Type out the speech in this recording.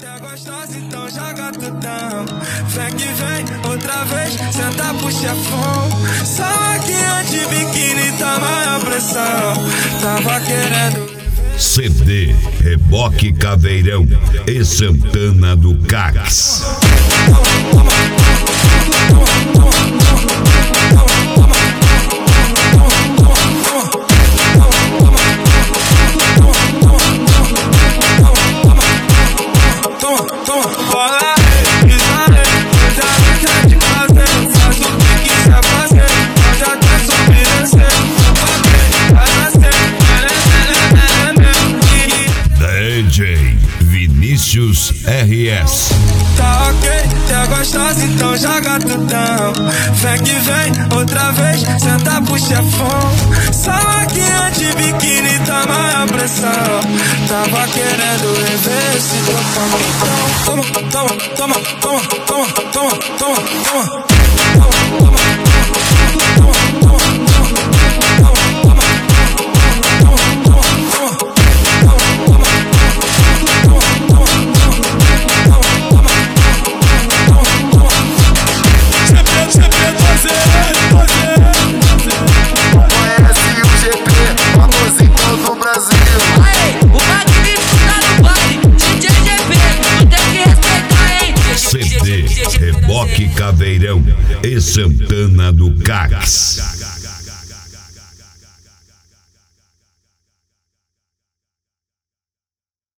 Tá gostosa, então joga tudão. Vem que vem, outra vez, senta pro chefão. Só que antes biquíni tá maior pressão. Tava querendo CD, Reboque Caveirão e Santana do Cax. DJ Vinícius RS. Tá ok, tá gostosa, então joga tudão. Vem que vem, outra vez, senta pro chefão. Só que antes biquíni tá maior pressão. Tava querendo rever esse toma, toma, toma, toma, toma, toma, toma, toma, toma. CD, Reboque Caveirão e Santana do Cax.